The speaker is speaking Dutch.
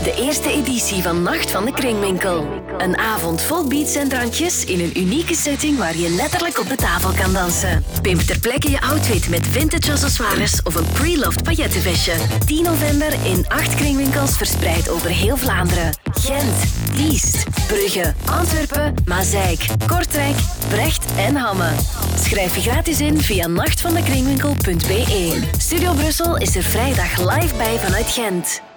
de eerste editie van Nacht van de Kringwinkel. Een avond vol beats en drankjes in een unieke setting waar je letterlijk op de tafel kan dansen. Pimp ter plekke je outfit met vintage accessoires of een pre-loved paillettenvestje. 10 november in 8 kringwinkels verspreid over heel Vlaanderen. Gent, Diest, Brugge, Antwerpen, Mazeik, Kortrijk, Brecht en Hamme. Schrijf je gratis in via nachtvandekringwinkel.be. Studio Brussel is er vrijdag live bij vanuit Gent.